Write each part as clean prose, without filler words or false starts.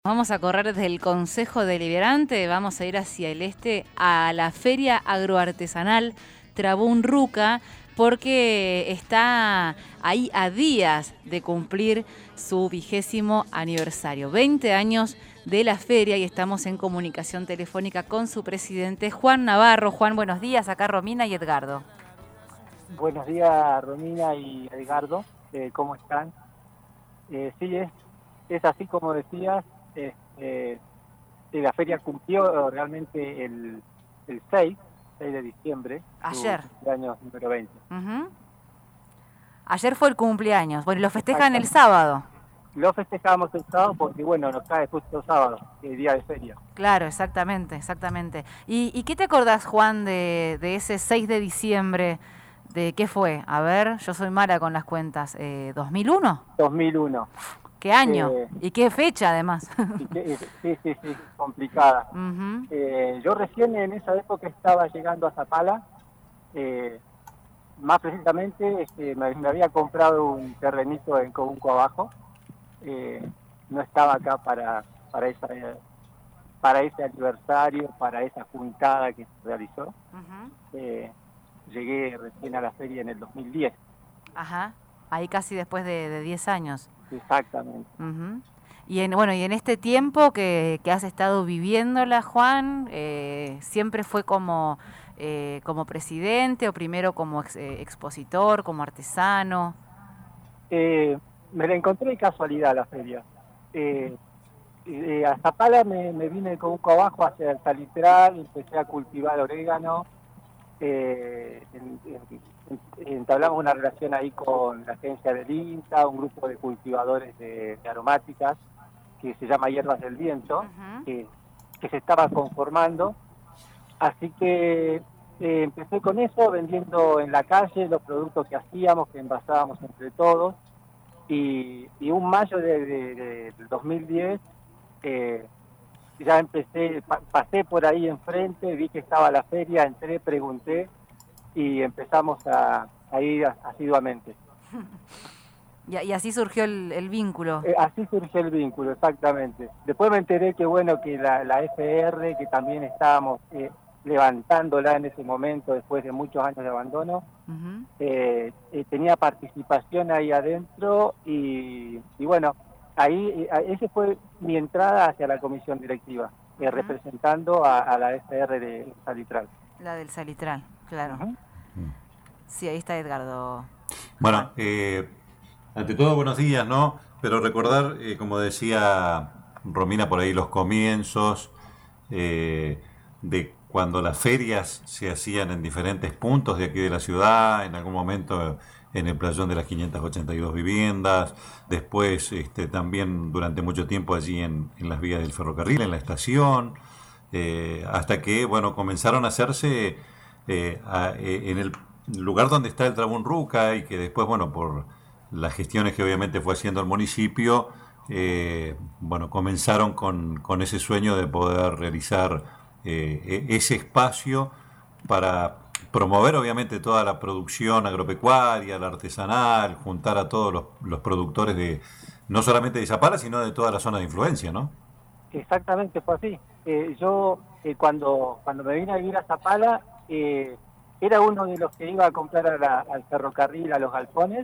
Vamos a correr desde el Consejo Deliberante, vamos a ir hacia el este a la Feria Agroartesanal Trabún Ruca, porque está ahí a días de cumplir su 20º aniversario. 20 años de la feria y estamos en comunicación telefónica con su presidente, Juan Navarro. Juan, buenos días, acá Romina y Edgardo. Buenos días, Romina y Edgardo, ¿cómo están? Sí, es así como decías, la feria cumplió realmente el 6 de diciembre, su Ayer. cumpleaños número 20. Ayer fue el cumpleaños, bueno, y lo festejan el Exactamente. sábado. Lo festejamos el sábado porque, bueno, nos cae justo sábado, el día de feria. Claro, exactamente, exactamente. ¿Y qué te acordás, Juan, de ese 6 de diciembre? ¿De qué fue? A ver, yo soy mala con las cuentas. ¿2001? 2001. ¿Qué año? Eh, ¿Y qué fecha, además? sí, complicada. Uh-huh. Yo recién en esa época estaba llegando a Zapala. Más precisamente, me había comprado un terrenito en Cobunco Abajo. No estaba acá para ese aniversario, para esa juntada que se realizó. Uh-huh. Llegué recién a la feria en el 2010. Ajá, ahí casi después de 10 años. Exactamente. Uh-huh. Y en este tiempo que has estado viviéndola, Juan, ¿siempre fue como presidente o primero como expositor, como artesano? Me la encontré de casualidad la feria. A Zapala me vine con un cobajo hacia el salitral, empecé a cultivar orégano, entablamos una relación ahí con la agencia del INTA, un grupo de cultivadores de aromáticas que se llama Hierbas del Viento, Uh-huh. que se estaba conformando. Así que empecé con eso, vendiendo en la calle los productos que hacíamos, que envasábamos entre todos. Y un mayo del 2010 ya empecé, pasé por ahí enfrente, vi que estaba la feria, entré, pregunté y empezamos a ir asiduamente. Y así surgió el vínculo. Así surgió el vínculo, exactamente. Después me enteré que bueno, que la FR, que también estábamos levantándola en ese momento, después de muchos años de abandono, Uh-huh. tenía participación ahí adentro y bueno, ahí ese fue mi entrada hacia la comisión directiva, Uh-huh. representando a la FR de Salitral. La del Salitral, claro. Uh-huh. Sí, ahí está Edgardo. Bueno, ante todo buenos días, ¿no? Pero recordar, como decía Romina por ahí, los comienzos de cuando las ferias se hacían en diferentes puntos de aquí de la ciudad, en algún momento en el playón de las 582 viviendas, después también durante mucho tiempo allí en las vías del ferrocarril, en la estación, hasta que, bueno, comenzaron a hacerse en el lugar donde está el Trabún Ruca y que después, bueno, por las gestiones que obviamente fue haciendo el municipio, bueno, comenzaron con ese sueño de poder realizar ese espacio para promover obviamente toda la producción agropecuaria, la artesanal, juntar a todos los productores de no solamente de Zapala, sino de toda la zona de influencia, ¿no? Exactamente, fue así. Yo cuando me vine a vivir a Zapala, era uno de los que iba a comprar al ferrocarril, a los galpones.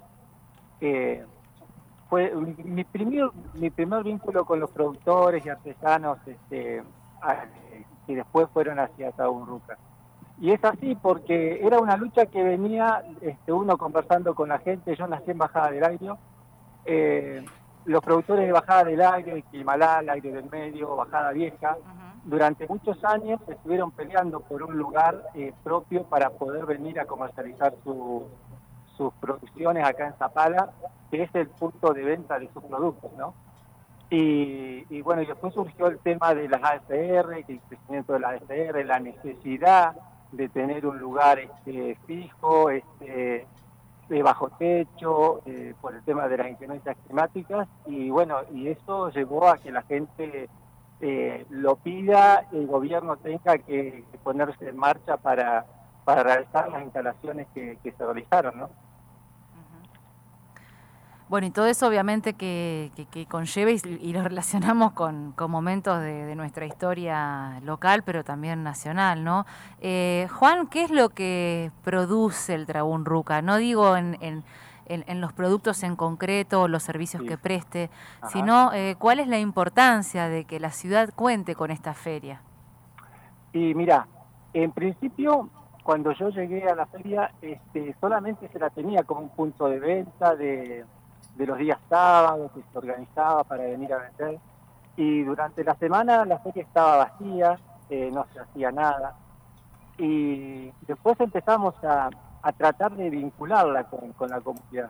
Fue mi primer vínculo con los productores y artesanos que después fueron hacia Taburruca. Y es así porque era una lucha que venía uno conversando con la gente. Yo nací en Bajada del Agrio. Los productores de Bajada del Agrio, Quilmalal, Agrio del Medio, Bajada Vieja, durante muchos años estuvieron peleando por un lugar propio para poder venir a comercializar sus producciones acá en Zapala, que es el punto de venta de sus productos, ¿no? Y bueno, y después surgió el tema de las AFR, el crecimiento de las AFR, la necesidad de tener un lugar fijo, de bajo techo, por el tema de las inclemencias climáticas, y bueno, y eso llevó a que la gente lo pida, el gobierno tenga que ponerse en marcha para realizar las instalaciones que se realizaron, ¿no? Bueno, y todo eso obviamente que conlleva y lo relacionamos con momentos de nuestra historia local, pero también nacional, ¿no? Juan, ¿qué es lo que produce el Trabún Ruca? No digo en los productos en concreto o los servicios Sí. que preste, Ajá. sino cuál es la importancia de que la ciudad cuente con esta feria. Y mira, en principio, cuando yo llegué a la feria, solamente se la tenía como un punto de venta de los días sábados, que se organizaba para venir a vender. Y durante la semana la feria estaba vacía, no se hacía nada. Y después empezamos a tratar de vincularla con la comunidad.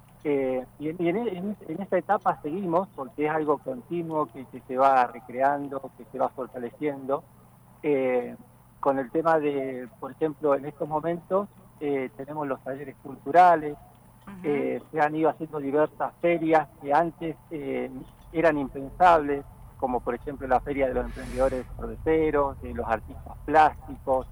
En esta etapa seguimos, porque es algo continuo que se va recreando, que se va fortaleciendo. Con el tema de, por ejemplo, en estos momentos tenemos los talleres culturales, se han ido haciendo diversas ferias que antes eran impensables, como por ejemplo la Feria de los Emprendedores Cerveceros, de los artistas plásticos.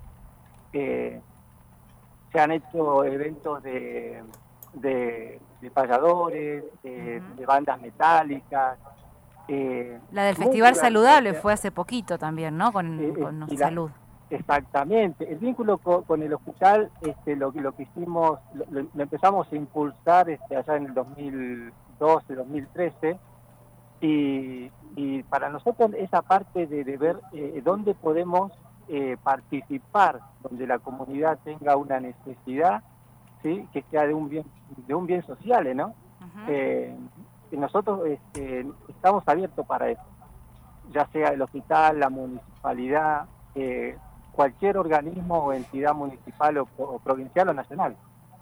Se han hecho eventos de payadores, de bandas metálicas. La del Festival Saludable fue hace poquito también, ¿no? Con salud. Exactamente. El vínculo con el hospital, lo que hicimos, lo empezamos a impulsar allá en el 2012, 2013, y para nosotros esa parte de ver dónde podemos participar, donde la comunidad tenga una necesidad, ¿sí? Que sea de un bien social, ¿no? Nosotros estamos abiertos para eso, ya sea el hospital, la municipalidad, cualquier organismo o entidad municipal o provincial o nacional.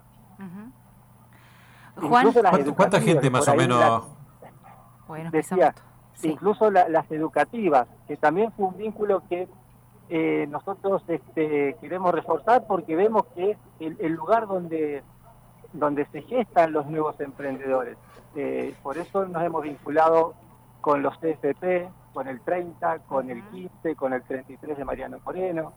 Juan, ¿cuánta gente más o menos? Bueno, decía, sí. Incluso las educativas, que también fue un vínculo que nosotros queremos reforzar porque vemos que es el lugar donde se gestan los nuevos emprendedores. Por eso nos hemos vinculado con los CFP, con el 30, con el 15, con el 33 de Mariano Moreno,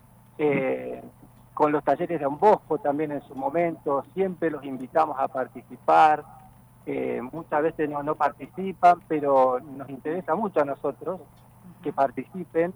con los talleres de Don Bosco también en su momento, siempre los invitamos a participar. Muchas veces no participan, pero nos interesa mucho a nosotros que participen,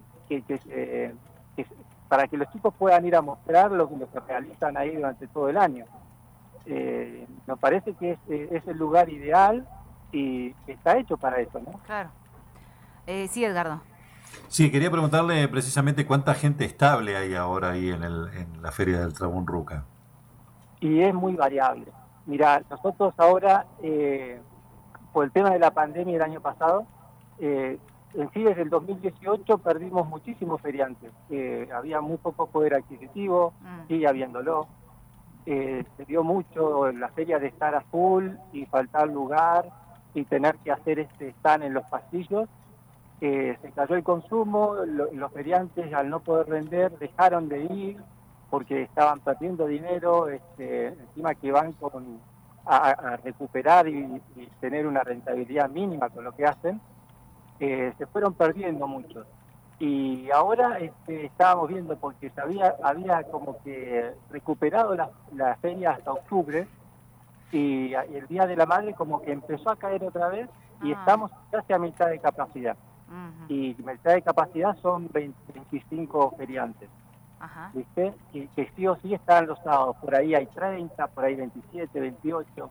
para que los chicos puedan ir a mostrar lo que realizan ahí durante todo el año. Nos parece que es el lugar ideal y está hecho para eso, ¿no? Claro. Sí, Edgardo. Sí, quería preguntarle precisamente cuánta gente estable hay ahora ahí en la Feria del Trabún Ruca. Y es muy variable. Mira, nosotros ahora, por el tema de la pandemia el año pasado, en sí desde el 2018 perdimos muchísimos feriantes. Había muy poco poder adquisitivo, sigue habiéndolo. Se dio mucho la feria de estar a full y faltar lugar y tener que hacer stand en los pasillos. Se cayó el consumo, los feriantes al no poder vender dejaron de ir porque estaban perdiendo dinero, encima que van a recuperar y tener una rentabilidad mínima con lo que hacen, se fueron perdiendo muchos. Y ahora estábamos viendo, porque había como que recuperado la feria hasta octubre, y el Día de la Madre como que empezó a caer otra vez, y estamos casi a mitad de capacidad. Y mitad de capacidad son 25 feriantes. ¿Viste? Que sí o sí están los sábados. Por ahí hay 30, por ahí 27, 28.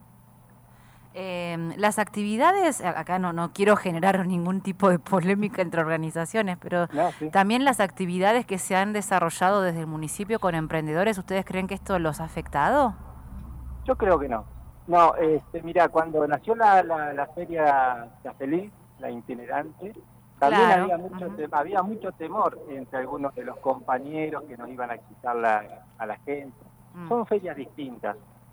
Las actividades, acá no quiero generar ningún tipo de polémica entre organizaciones, pero Sí. También las actividades que se han desarrollado desde el municipio con emprendedores, ¿ustedes creen que esto los ha afectado? Yo creo que no. No, mira, cuando nació la feria La Feliz, la itinerante, también Claro. había mucho temor entre algunos de los compañeros que nos iban a quitar a la gente. Son ferias distintas,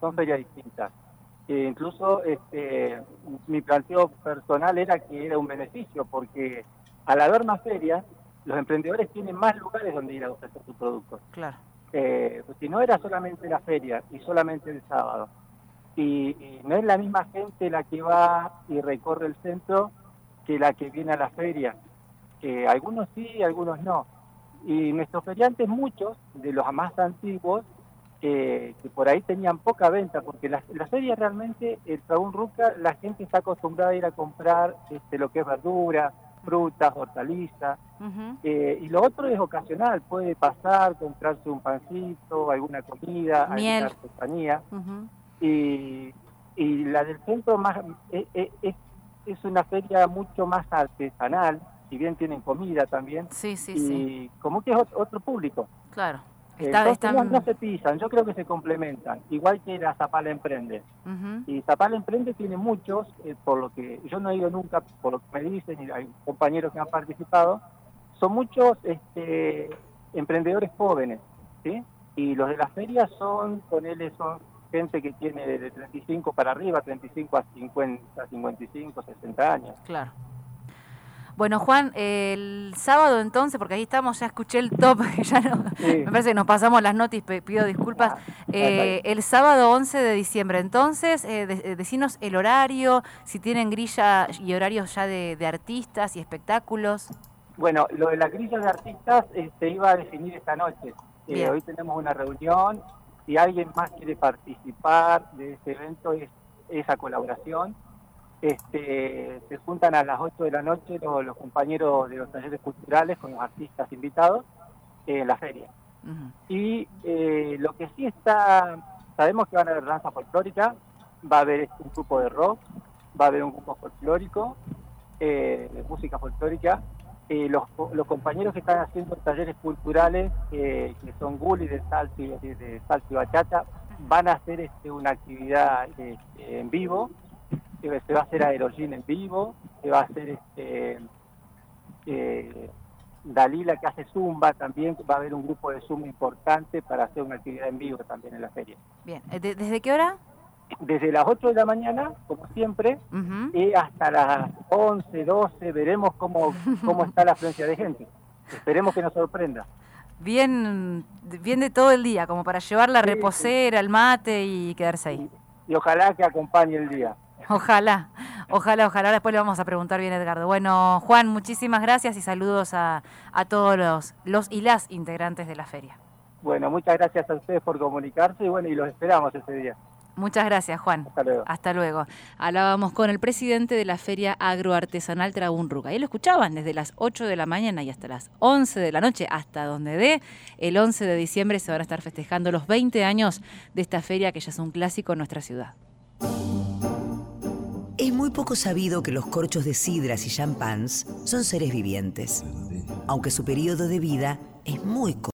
Incluso mi planteo personal era que era un beneficio, porque al haber más ferias, los emprendedores tienen más lugares donde ir a ofrecer sus productos. Claro. Pues si no era solamente la feria y solamente el sábado, y no es la misma gente la que va y recorre el centro que la que viene a la feria, que algunos sí, algunos no. Y nuestros feriantes, muchos de los más antiguos, que por ahí tenían poca venta, porque la feria realmente, el Trabún Ruca, la gente está acostumbrada a ir a comprar lo que es verdura, frutas, hortalizas, y lo otro es ocasional, puede pasar, comprarse un pancito, alguna comida, miel, alguna artesanía, y la del centro más es una feria mucho más artesanal, si bien tienen comida también, y como que es otro público. Claro. No se pisan, yo creo que se complementan, igual que la Zapala Emprende. Y Zapala Emprende tiene muchos, por lo que yo no he ido nunca, por lo que me dicen, y hay compañeros que han participado, son muchos emprendedores jóvenes, ¿sí? Y los de las ferias son gente que tiene de 35 para arriba, 35 a 50, 55, 60 años. Claro. Bueno, Juan, el sábado entonces, porque ahí estamos, ya escuché el top, ya no, me parece que nos pasamos las notis, pido disculpas. El sábado 11 de diciembre, entonces, decinos el horario, si tienen grilla y horarios ya de artistas y espectáculos. Bueno, lo de la grilla de artistas se iba a definir esta noche. Hoy tenemos una reunión, si alguien más quiere participar de este evento, es esa colaboración. Se juntan a las 8 de la noche los compañeros de los talleres culturales con los artistas invitados en la feria. Y lo que sí sabemos que van a haber danza folclórica, va a haber un grupo de rock, va a haber un grupo folclórico, de música folclórica. Los compañeros que están haciendo talleres culturales, que son Gulli de salsa y bachata, van a hacer una actividad en vivo. Se va a hacer aerogym en vivo, se va a hacer Dalila, que hace zumba también, va a haber un grupo de zumba importante para hacer una actividad en vivo también en la feria. Bien, ¿desde qué hora? Desde las 8 de la mañana, como siempre, y hasta las 11, 12, veremos cómo está la afluencia de gente. Esperemos que nos sorprenda. Bien de todo el día, como para llevar la reposera, el mate y quedarse ahí. Y ojalá que acompañe el día. Ojalá. Después le vamos a preguntar bien, Edgardo. Bueno, Juan, muchísimas gracias y saludos a todos los y las integrantes de la feria. Bueno, muchas gracias a ustedes por comunicarse y los esperamos ese día. Muchas gracias, Juan. Hasta luego. Hasta luego. Hablábamos con el presidente de la Feria Agroartesanal Trabún Ruca. Ahí lo escuchaban desde las 8 de la mañana y hasta las 11 de la noche, hasta donde dé. El 11 de diciembre se van a estar festejando los 20 años de esta feria que ya es un clásico en nuestra ciudad. Es muy poco sabido que los corchos de sidras y champans son seres vivientes, aunque su periodo de vida es muy corto.